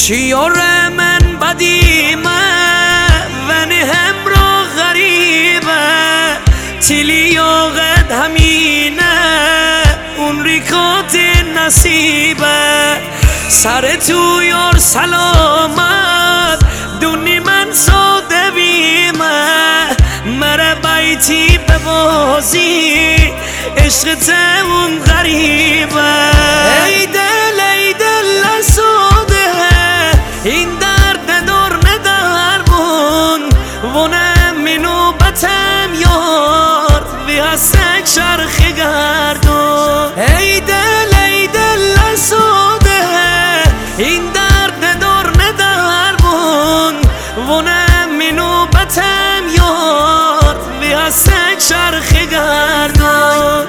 شیار من بدیمه ونی همراه غریبه تیلی آقد همینه اون ریکات نصیبه سر تو یار سلامت دونی من ساده بیمه مره بیتی به بازی عشقت اون غریبه ای دل ساده این درد دور ندارمون ونه منو بتم یار بی هستک شرخ گردون ای دل ساده این درد دور ندارمون ونه منو بتم یار بی هستک شرخ گردون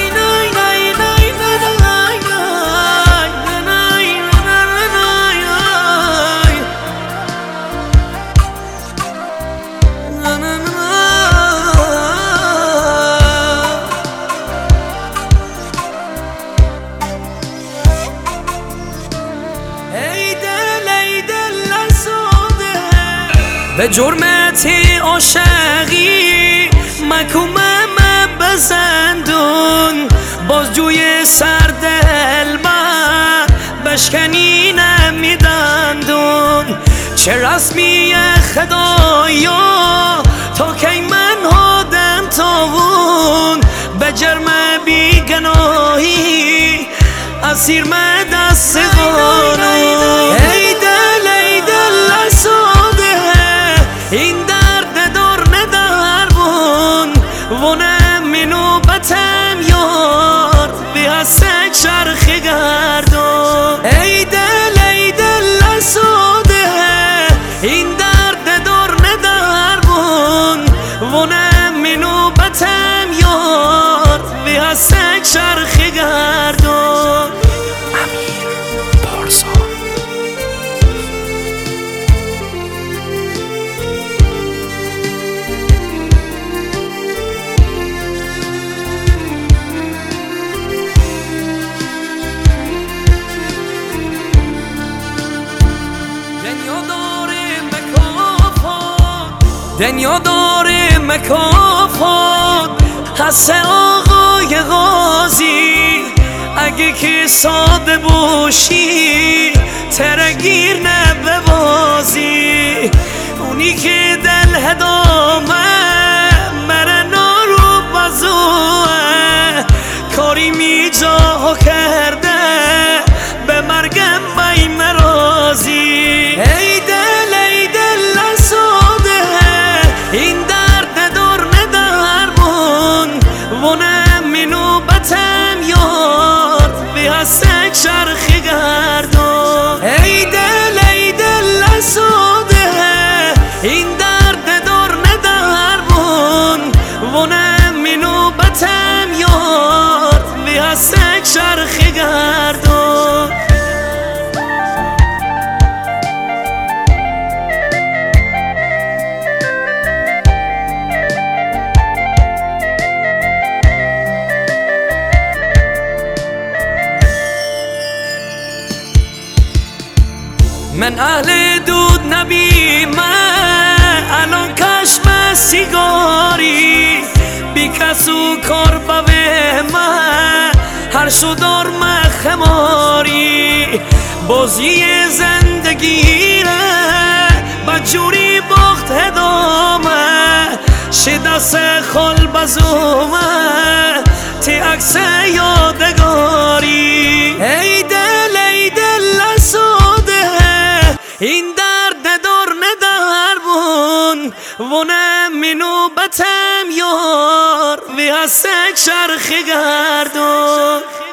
به جرمتی عاشقی مکومم بزندون بازجوی سرد البر بشکنی نمیدندون چه رسمی خدایا تا کی من هادم تاون به جرم بیگناهی اسیر من دست قانون ای دل ساده این درد دور ندارمون ونه منو بتم یار بی هستک شرخ گردون ای دل ساده این درد دور ندارمون ونه منو بتم یار بی هستک شرخ گردون امیر پارسا دنیا داره مکافات حس آقای غازی اگه که ساده باشی ترگیر نبوازی اونی که دل هدامه مره نارو بازوه کاری می جاها کرده به مرگم بای مرازی ای دل ساده این درد دور ندارمون ونه منو بتم یار بی هستک شرخ گردون ای دل ساده این درد دور ندارمون ونه منو بتم یار بی هستک شرخ گردون من اهل دود نبی من الان کشم سیگاری بی کسو کار بوه من هر شدار من خماری بازی زندگی بجوری باخت هدامه شدست خال بزومه تی عکس یادگاری ای دل ساده این درد دور ندارمون ونه منو بتم یار بی هستک شرخ گردون